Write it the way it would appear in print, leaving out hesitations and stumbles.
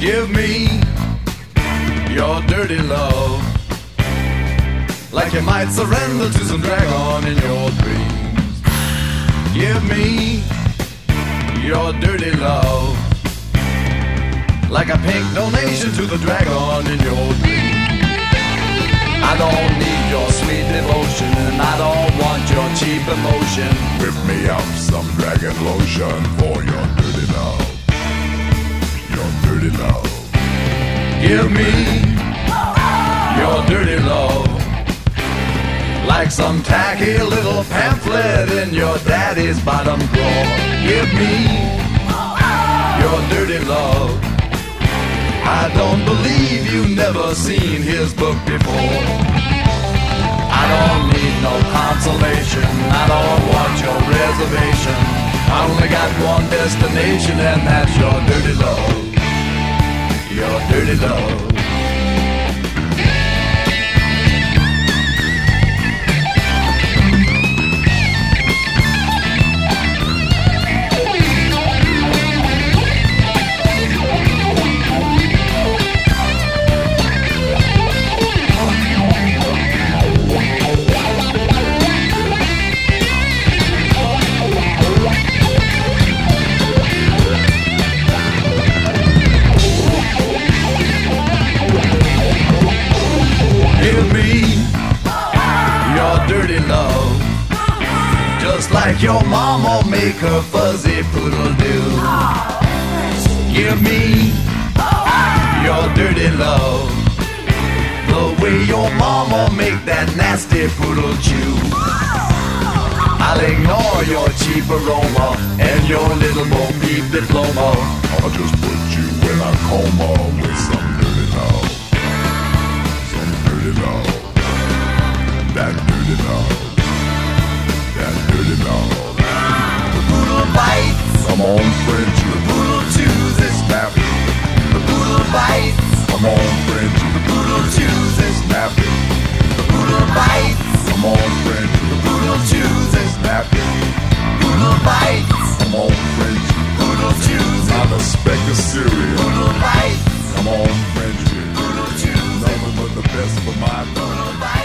Give me your dirty love, like you might surrender to some dragon in your dreams. Give me your dirty love, like a pink donation to the dragon in your dreams. I don't need your sweet devotion, and I don't want your cheap emotion. Whip me up some dragon lotion for your dirty love. Your dirty love. Give me your dirty love, like some tacky little pamphlet in your daddy's bottom drawer. Give me your dirty love. I don't believe you've never seen his book before. I don't need no consolation, I don't want your reservation. I only got one destination, and that's your dirty love. Your dirty love. Give me your dirty love, just like your mama make her fuzzy poodle do. Give me your dirty love, the way your mama make that nasty poodle chew. I'll ignore your cheap aroma and your little Bo Peep diploma. I'll just put you in a coma with some dirty love. Dirty love, that dirty love, that dirty love. The poodle bites, Come on, Frenchie, the poodle chews it. snap it. The poodle bites, Come on, Frenchie, the poodle chews it. snap it. The poodle bites, Come on, Frenchie, the poodle chews it. snap it. Poodle bites, Come on, Frenchie, poodle chews it. not a speck of cereal. Poodle bites, Come on, Frenchie, poodle chews it. nothing but the best for my dog. Poodle bites.